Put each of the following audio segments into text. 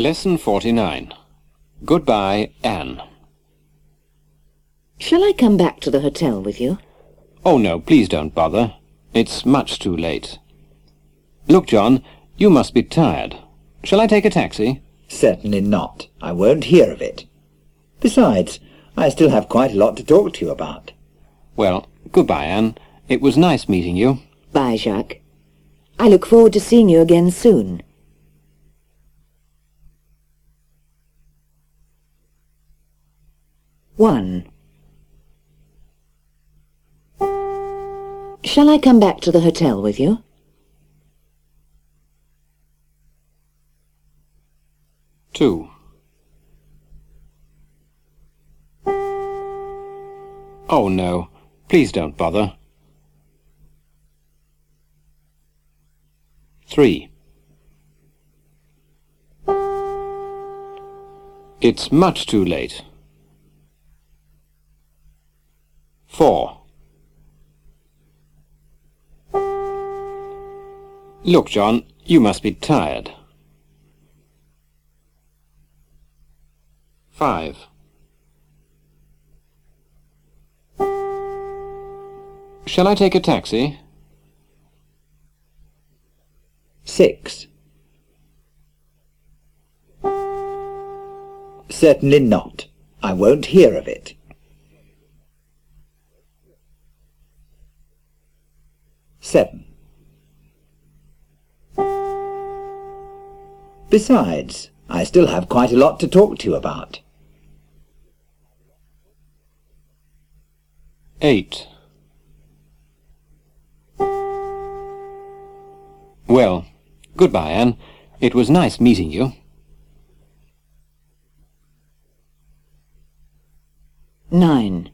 Lesson 49. Goodbye, Anne. Shall I come back to the hotel with you? Oh, no, please don't bother. It's much too late. Look, John, you must be tired. Shall I take a taxi? Certainly not. I won't hear of it. Besides, I still have quite a lot to talk to you about. Well, goodbye, Anne. It was nice meeting you. Bye, Jacques. I look forward to seeing you again soon. One. Shall I come back to the hotel with you? Two. Oh, no. Please don't bother. 3. It's much too late. 4. Look, John, you must be tired. 5. Shall I take a taxi? 6. Certainly not. I won't hear of it. 7. Besides, I still have quite a lot to talk to you about. 8. Well, goodbye, Anne. It was nice meeting you. 9.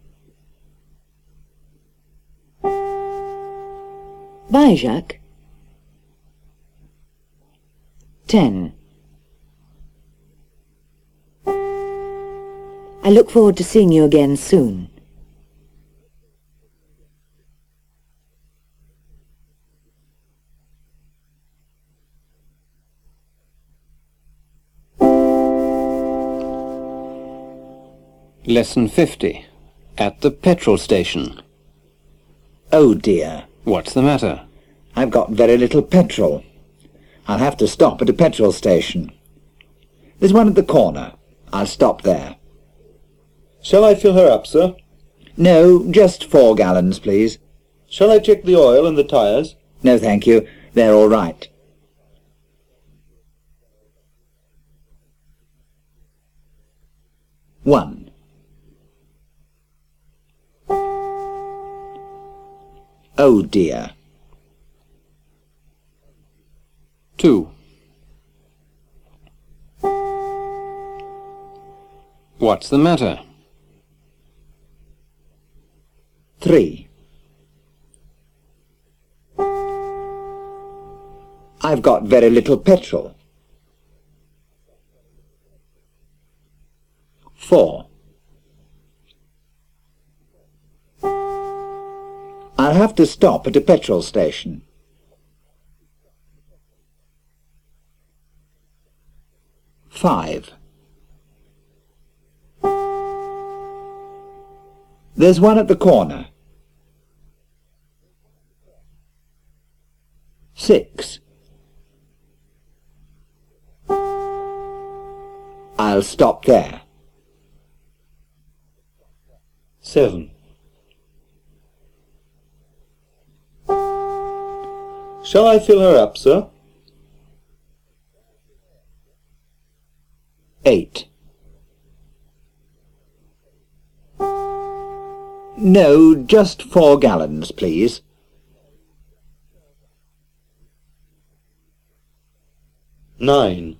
Bye, Jacques. 10. I look forward to seeing you again soon. Lesson 50. At the petrol station. Oh dear, What's the matter? I've got very little petrol. I'll have to stop at a petrol station. There's one at the corner. I'll stop there. Shall I fill her up, sir? No, just 4 gallons, please. Shall I check the oil and the tyres? No, thank you. They're all right. 1. Oh dear. 2. What's the matter? 3. I've got very little petrol. 4. I'll have to stop at a petrol station. 5. There's one at the corner. 6. I'll stop there. 7. Shall I fill her up, sir? 8. No, just 4 gallons, please. 9.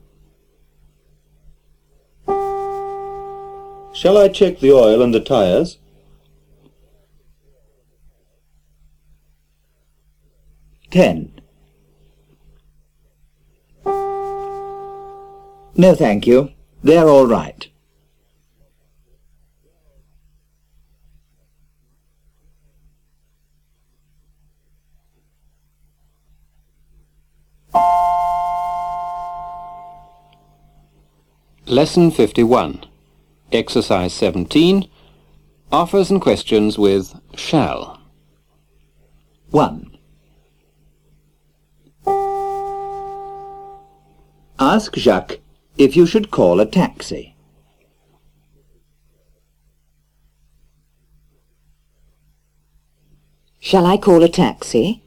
Shall I check the oil and the tyres? 10. No, thank you. They're all right. Lesson 51. Exercise 17. Offers and questions with shall. 1. Ask Jacques if you should call a taxi. Shall I call a taxi?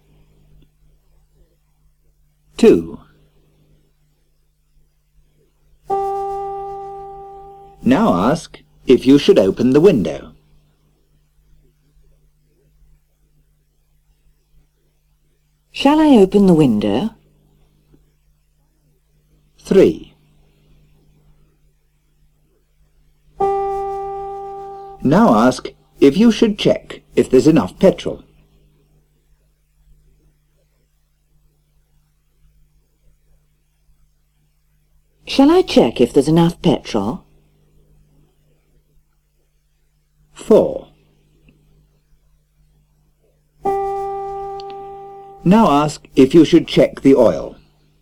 2. Now ask if you should open the window. Shall I open the window? 3. Now ask if you should check if there's enough petrol. Shall I check if there's enough petrol? 4. Now ask if you should check the oil.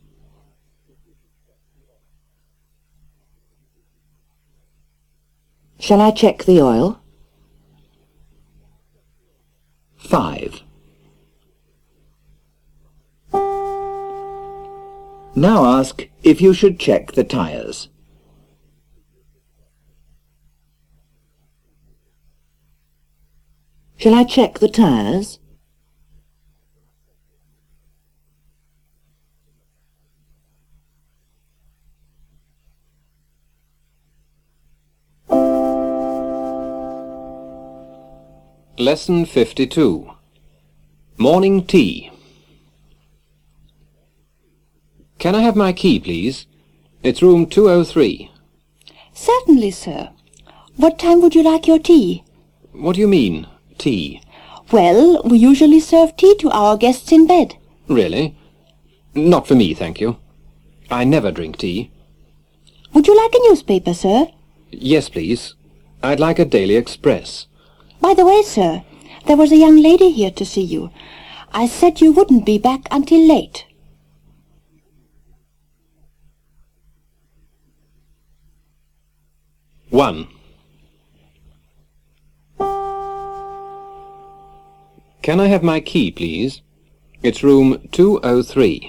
Shall I check the oil? 5. Now ask if you should check the tyres. Shall I check the tyres? Lesson 52. Morning tea. Can I have my key, please? It's room 203. Certainly, sir. What time would you like your tea? What do you mean, tea? Well, we usually serve tea to our guests in bed. Really? Not for me, thank you. I never drink tea. Would you like a newspaper, sir? Yes, please. I'd like a Daily Express. By the way, sir, there was a young lady here to see you. I said you wouldn't be back until late. One. Can I have my key, please? It's room 203.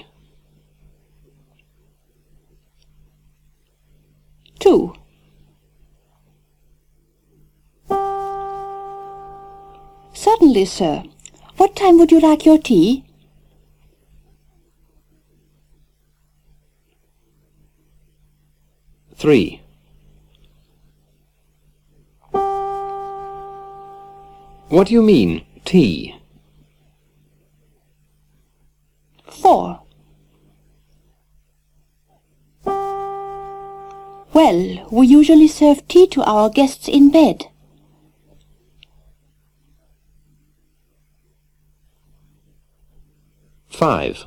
2. Certainly, sir. What time would you like your tea? 3. What do you mean, tea? 4. Well, we usually serve tea to our guests in bed. 5.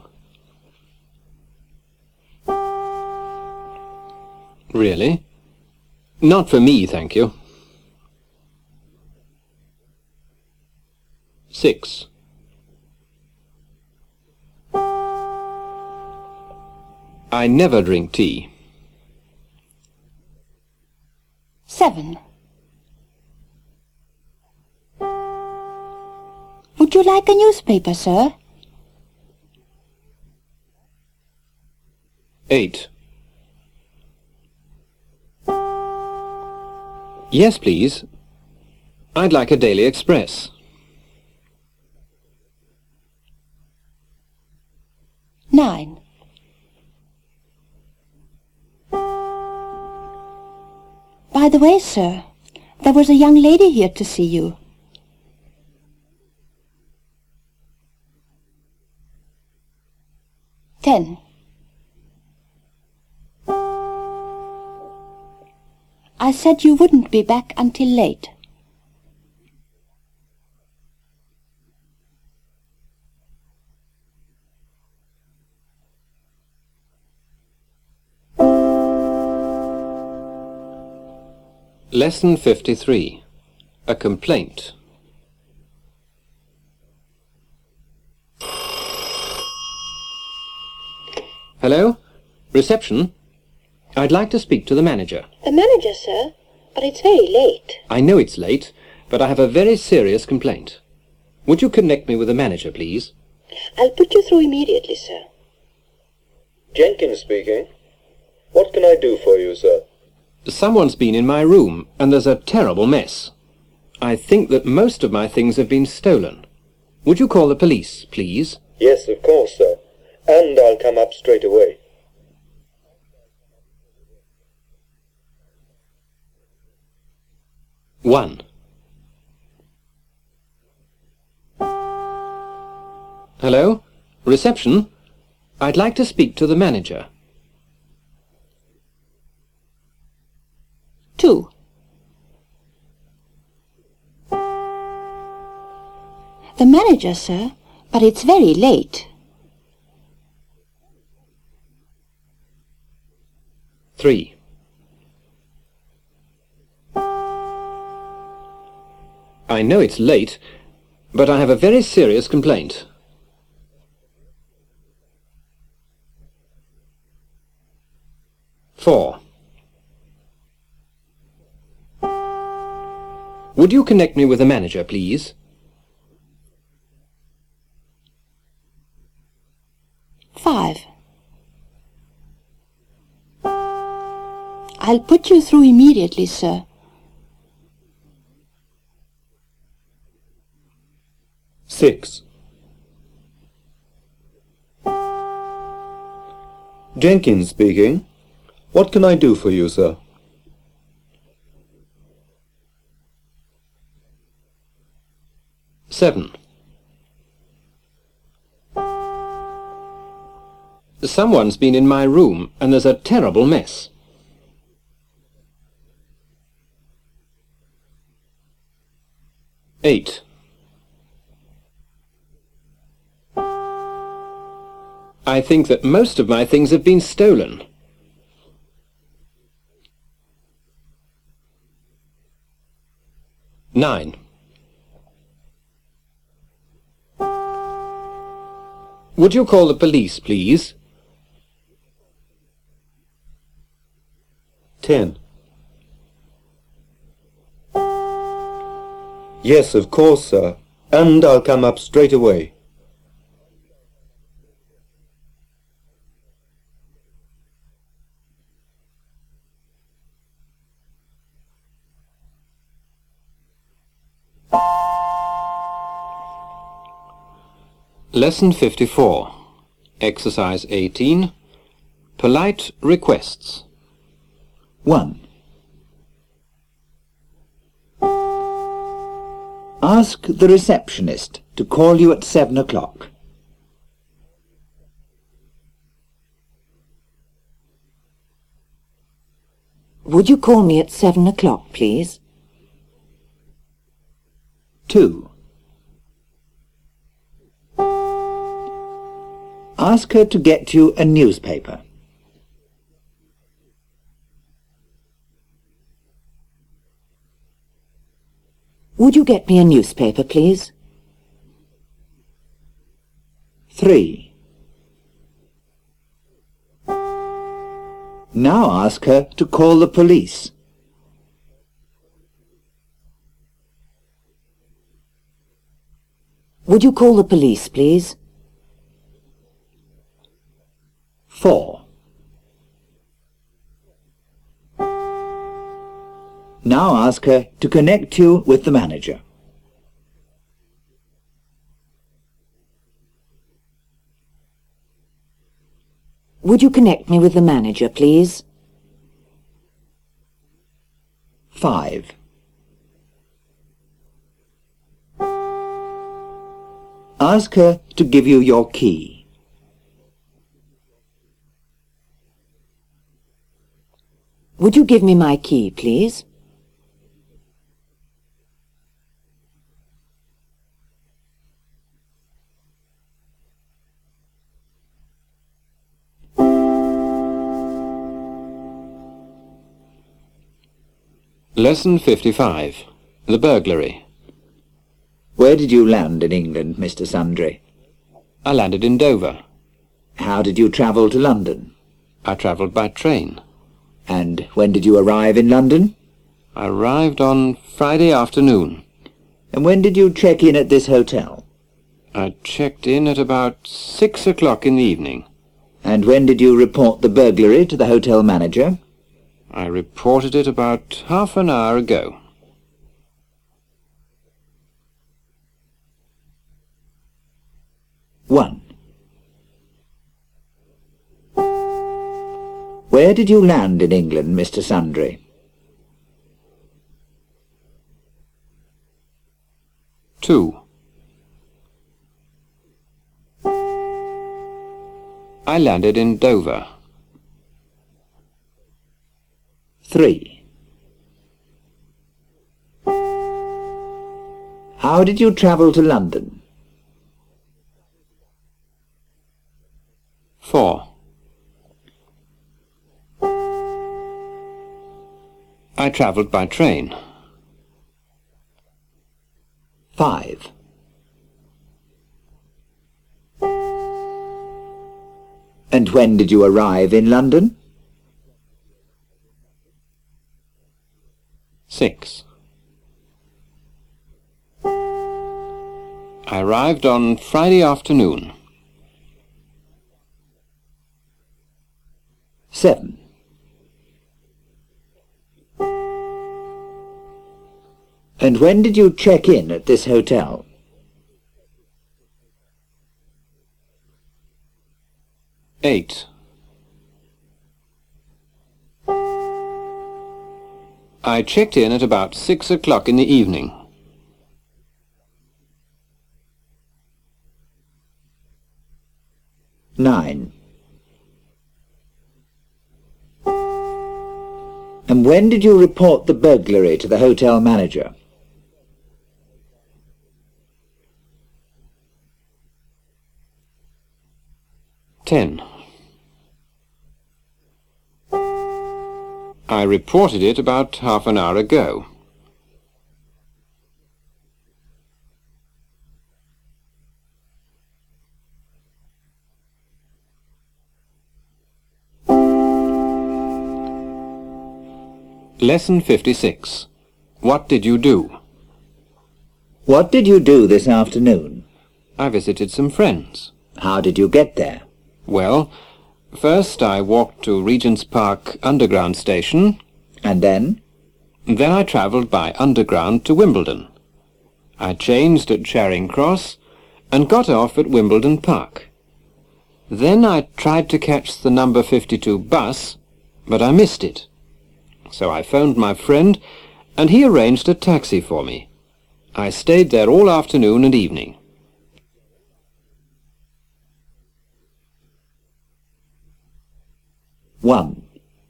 Really? Not for me, thank you. 6. I never drink tea. 7. Would you like a newspaper, sir? 8. Yes, please. I'd like a Daily Express. 9. By the way, sir, there was a young lady here to see you. 10. I said you wouldn't be back until late. Lesson 53. A complaint. Hello? Reception? I'd like to speak to the manager. The manager, sir? But it's very late. I know it's late, but I have a very serious complaint. Would you connect me with the manager, please? I'll put you through immediately, sir. Jenkins speaking. What can I do for you, sir? Someone's been in my room, and there's a terrible mess. I think that most of my things have been stolen. Would you call the police, please? Yes, of course, sir. And I'll come up straight away. One. Hello? Reception? I'd like to speak to the manager. 2. The manager, sir? But it's very late. 3. I know it's late, but I have a very serious complaint. 4. Would you connect me with the manager, please? 5. I'll put you through immediately, sir. 6. Jenkins speaking. What can I do for you, sir? 7. Someone's been in my room, and there's a terrible mess. 8. I think that most of my things have been stolen. 9. Would you call the police, please? 10. Yes, of course, sir. And I'll come up straight away. Lesson 54. Exercise 18. Polite requests. 1. Ask the receptionist to call you at 7 o'clock. 'Would you call me at 7 o'clock, please?' 2. Ask her to get you a newspaper. 'Would you get me a newspaper, please?' 3. Now ask her to call the police. 'Would you call the police, please?' 4. Now ask her to connect you with the manager. 'Would you connect me with the manager, please?' 5. Ask her to give you your key. 'Would you give me my key, please?' Lesson 55. The burglary. Where did you land in England, Mr. Sundry? I landed in Dover. How did you travel to London? I travelled by train. And when did you arrive in London? I arrived on Friday afternoon. And when did you check in at this hotel? I checked in at about 6 o'clock in the evening. And when did you report the burglary to the hotel manager? I reported it about half an hour ago. One. Where did you land in England, Mr. Sundry? 2. I landed in Dover. 3. How did you travel to London? 4. I travelled by train. 5. And when did you arrive in London? 6. I arrived on Friday afternoon. 7. And when did you check in at this hotel? 8. I checked in at about 6 o'clock in the evening. 9. And when did you report the burglary to the hotel manager? 10. I reported it about half an hour ago. 56. What did you do? What did you do this afternoon? I visited some friends. How did you get there? Well, first I walked to Regent's Park Underground Station. And then? Then I travelled by Underground to Wimbledon. I changed at Charing Cross and got off at Wimbledon Park. Then I tried to catch the number 52 bus, but I missed it. So I phoned my friend, and he arranged a taxi for me. I stayed there all afternoon and evening. One.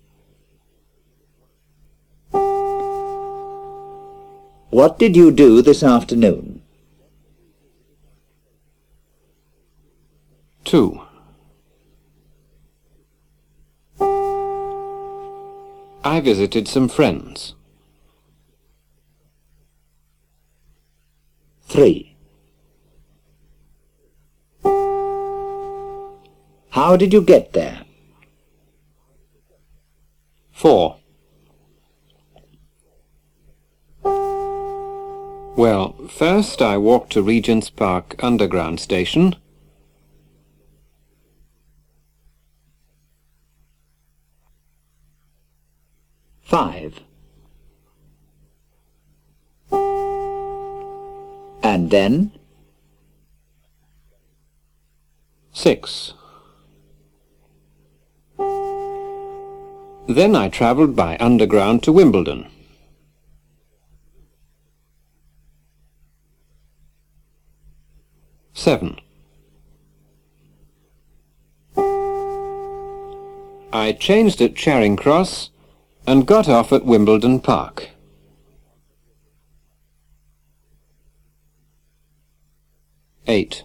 What did you do this afternoon? 2. I visited some friends. 3. How did you get there? 4. Well, first I walked to Regent's Park Underground Station. 5. And then? 6. Then I travelled by Underground to Wimbledon. 7. I changed at Charing Cross and got off at Wimbledon Park. 8.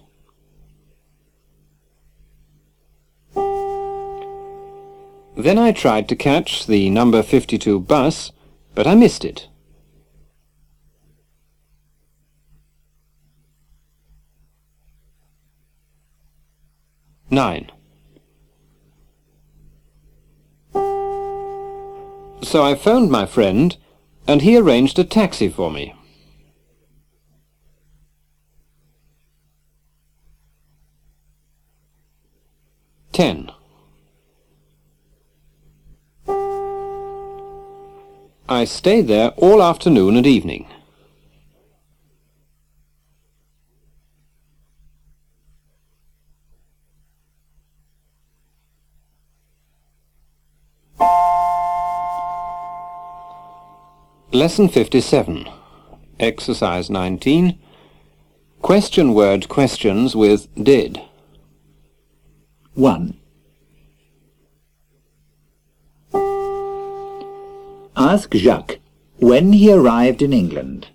Then I tried to catch the number 52 bus, but I missed it. 9. So I phoned my friend, and he arranged a taxi for me. Ten. I stayed there all afternoon and evening. Lesson 57. Exercise 19. Question word questions with did. 1. Ask Jacques when he arrived in England.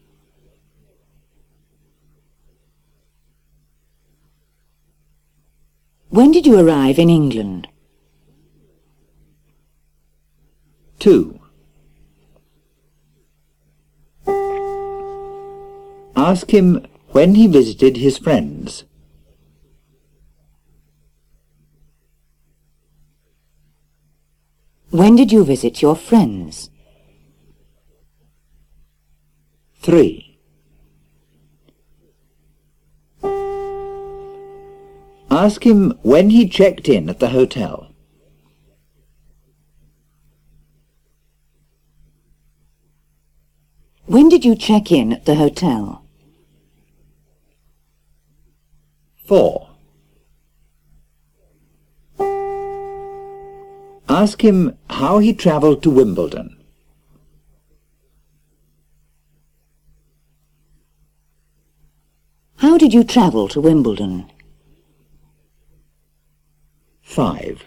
When did you arrive in England? 2. Ask him when he visited his friends. When did you visit your friends? 3. Ask him when he checked in at the hotel. When did you check in at the hotel? 4. Ask him how he travelled to Wimbledon. How did you travel to Wimbledon? 5.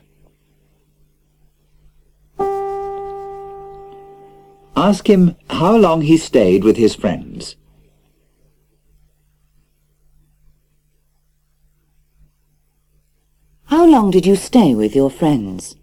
Ask him how long he stayed with his friends. How long did you stay with your friends?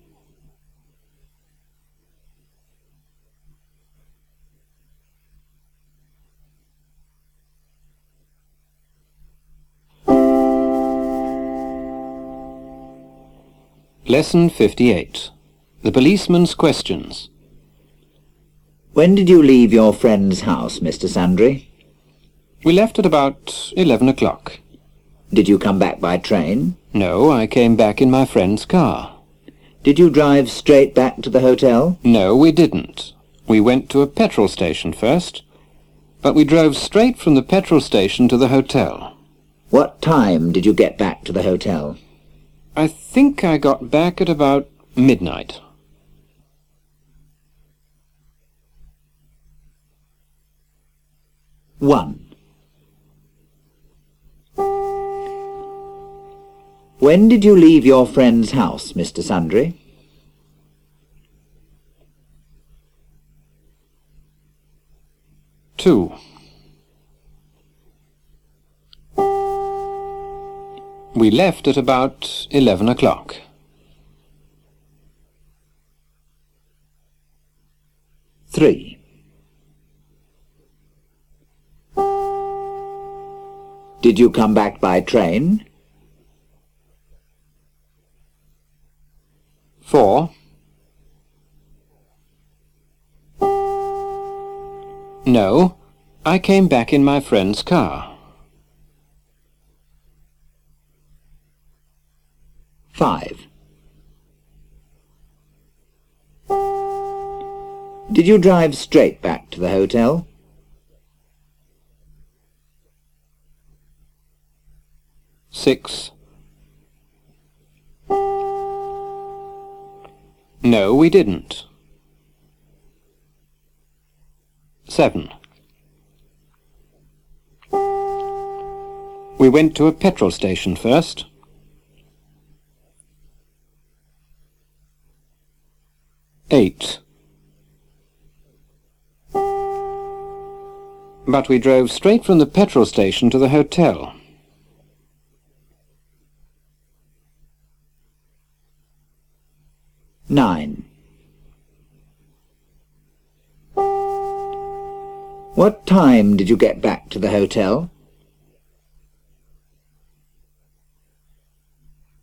Lesson 58. The policeman's questions. When did you leave your friend's house, Mr. Sandry? We left at about 11 o'clock. Did you come back by train? No, I came back in my friend's car. Did you drive straight back to the hotel? No, we didn't. We went to a petrol station first, but we drove straight from the petrol station to the hotel. What time did you get back to the hotel? I think I got back at about midnight. One. When did you leave your friend's house, Mr. Sandry? 2. We left at about 11 o'clock. 3. Did you come back by train? 4. No, I came back in my friend's car. 5. Did you drive straight back to the hotel? 6. No, we didn't. 7. We went to a petrol station first. 8. But we drove straight from the petrol station to the hotel. 9. What time did you get back to the hotel?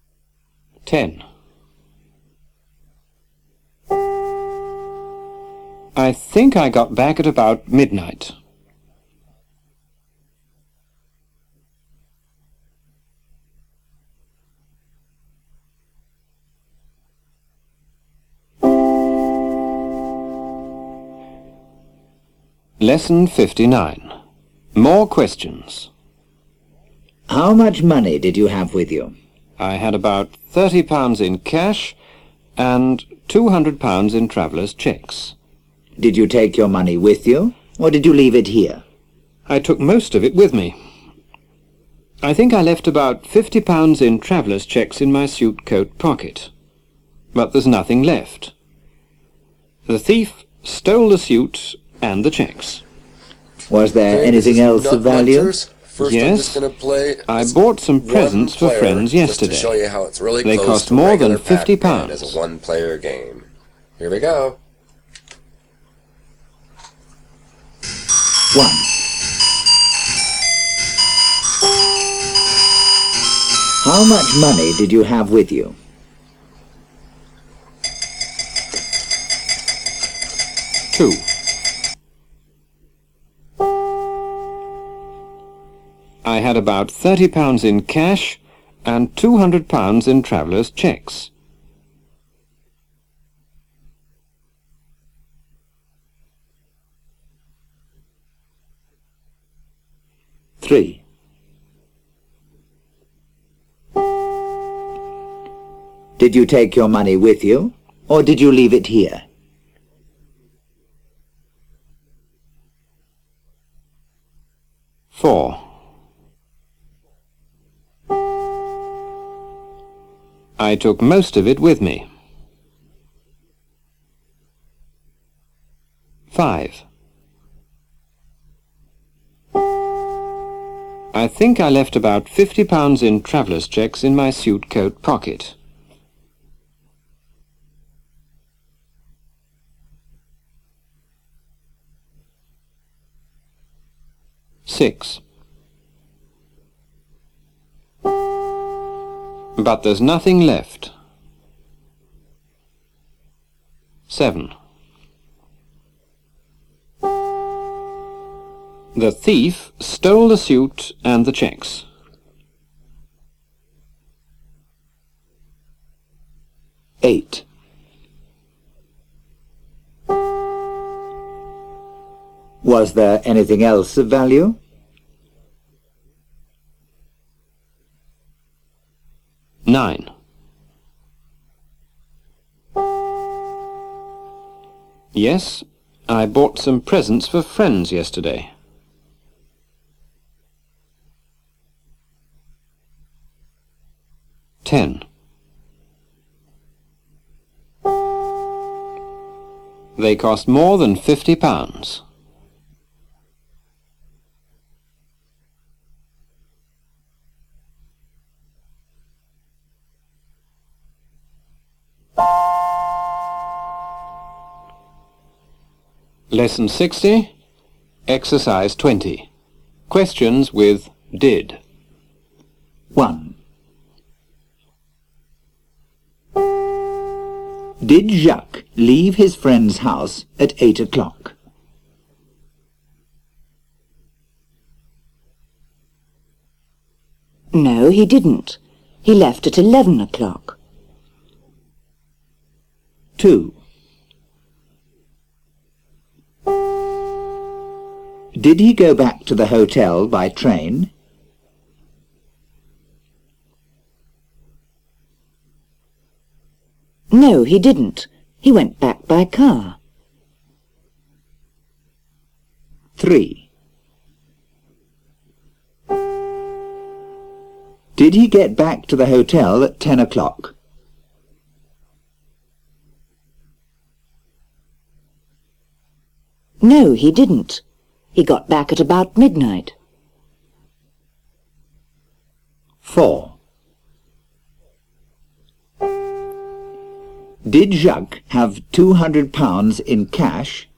10. I think I got back at about midnight. Lesson 59. More questions. How much money did you have with you? I had about £30 in cash and £200 in travellers' cheques. Did you take your money with you, or did you leave it here? I took most of it with me. I think I left about £50 in travellers' cheques in my suit coat pocket. But there's nothing left. The thief stole the suit and the cheques. Was there Okay, anything this is else of value? Nuthunters. First, I'm Yes, just gonna play I as bought some one presents for player, friends just to yesterday. show you how it's really They close cost to more than regular £50. Pac-Man as a one-player game. Here we go. 1. How much money did you have with you? 2. I had about £30 in cash and £200 in travellers' cheques. 3. Did you take your money with you, or did you leave it here? 4. I took most of it with me. 5. I think I left about £50 in travellers' cheques in my suit coat pocket. 6. But there's nothing left. 7. The thief stole the suit and the cheques. 8. Was there anything else of value? 9. Yes, I bought some presents for friends yesterday. 10. They cost more than £50. 60, Exercise 20. Questions with did. 1. Did Jacques leave his friend's house at 8 o'clock? No, he didn't. He left at 11 o'clock. 2. Did he go back to the hotel by train? No, he didn't. He went back by car. 3. Did he get back to the hotel at 10 o'clock? No, he didn't. He got back at about midnight. 4. Did Jacques have £200 in cash?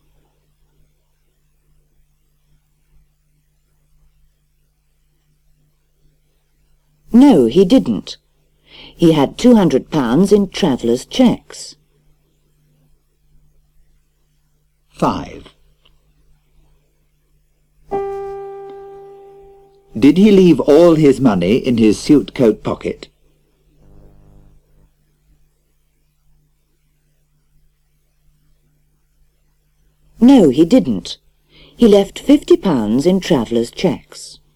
No, he didn't. He had £200 in travellers' cheques. 5. Did he leave all his money in his suit coat pocket? No, he didn't. He left £50 in traveller's cheques.